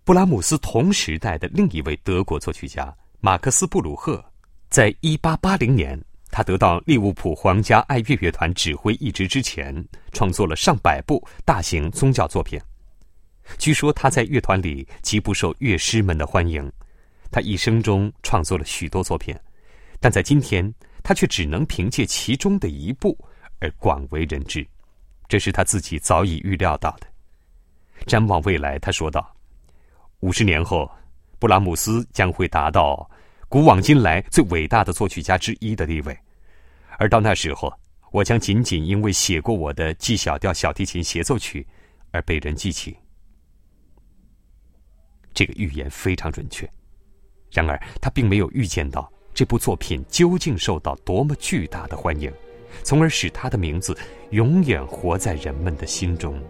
布拉姆斯同时代的另一位德国作曲家马克思·布鲁赫，在1880年，他得到利物浦皇家爱乐乐团指挥一职之前，创作了上百部大型宗教作品。据说他在乐团里极不受乐师们的欢迎，他一生中创作了许多作品，但在今天，他却只能凭借其中的一部而广为人知，这是他自己早已预料到的。展望未来，他说道：50年后，布拉姆斯将会达到古往今来最伟大的作曲家之一的地位，而到那时候，我将仅仅因为写过我的 G 小调小提琴协奏曲而被人记起。这个预言非常准确，然而他并没有预见到这部作品究竟受到多么巨大的欢迎，从而使他的名字永远活在人们的心中。